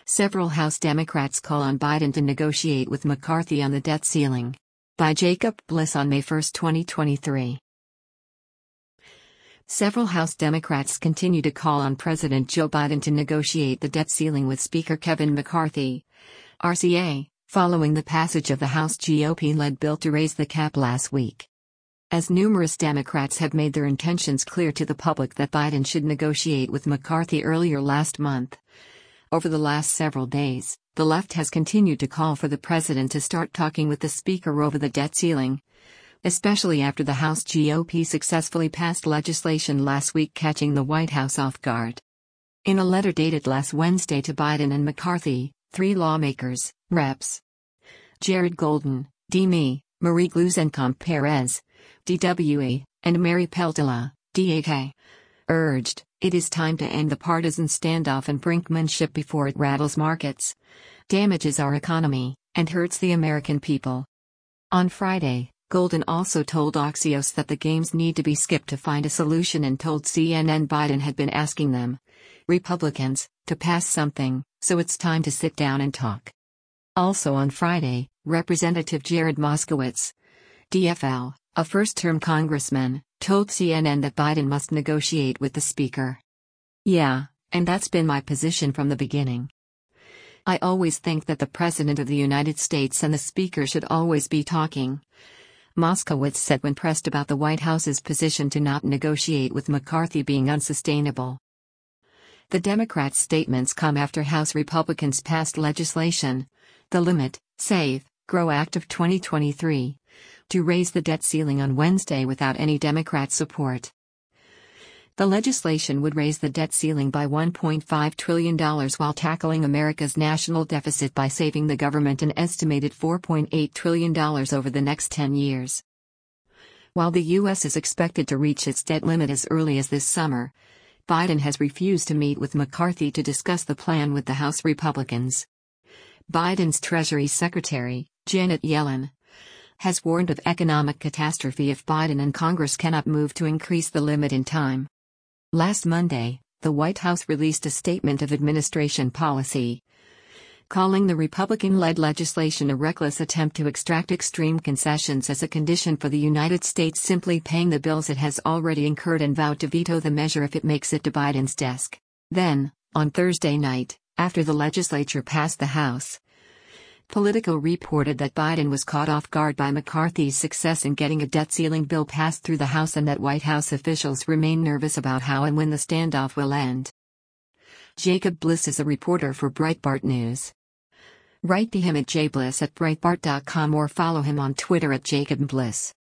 Several House Democrats call on Biden to negotiate with McCarthy on the debt ceiling. By Jacob Bliss on May 1, 2023. Several House Democrats continue to call on President Joe Biden to negotiate the debt ceiling with Speaker Kevin McCarthy, RCA, following the passage of the House GOP-led bill to raise the cap last week. As numerous Democrats have made their intentions clear to the public that Biden should negotiate with McCarthy earlier last month. Over the last several days, the left has continued to call for the president to start talking with the speaker over the debt ceiling, especially after the House GOP successfully passed legislation last week catching the White House off guard. In a letter dated last Wednesday to Biden and McCarthy, three lawmakers, Reps. Jared Golden, D.Me., Marie Gluesenkamp-Perez, DWE, and Mary Peltola, DAK, urged, "It is time to end the partisan standoff and brinkmanship before it rattles markets, damages our economy, and hurts the American people." On Friday, Golden also told Axios that the games need to be skipped to find a solution and told CNN Biden had been asking them, Republicans, to pass something, so it's time to sit down and talk. Also on Friday, Representative Jared Moskowitz, DFL, a first-term congressman, told CNN that Biden must negotiate with the speaker. "Yeah, and that's been my position from the beginning. I always think that the President of the United States and the Speaker should always be talking," Moskowitz said when pressed about the White House's position to not negotiate with McCarthy being unsustainable. The Democrats' statements come after House Republicans passed legislation, the Limit, Save, Grow Act of 2023, to raise the debt ceiling on Wednesday without any Democrat support. The legislation would raise the debt ceiling by $1.5 trillion while tackling America's national deficit by saving the government an estimated $4.8 trillion over the next 10 years. While the U.S. is expected to reach its debt limit as early as this summer, Biden has refused to meet with McCarthy to discuss the plan with the House Republicans. Biden's Treasury Secretary, Janet Yellen, has warned of economic catastrophe if Biden and Congress cannot move to increase the limit in time. Last Monday, the White House released a statement of administration policy, calling the Republican-led legislation a reckless attempt to extract extreme concessions as a condition for the United States simply paying the bills it has already incurred, and vowed to veto the measure if it makes it to Biden's desk. Then, on Thursday night, after the legislature passed the House, Politico reported that Biden was caught off guard by McCarthy's success in getting a debt ceiling bill passed through the House and that White House officials remain nervous about how and when the standoff will end. Jacob Bliss is a reporter for Breitbart News. Write to him at jbliss@breitbart.com or follow him on Twitter at @JacobBliss.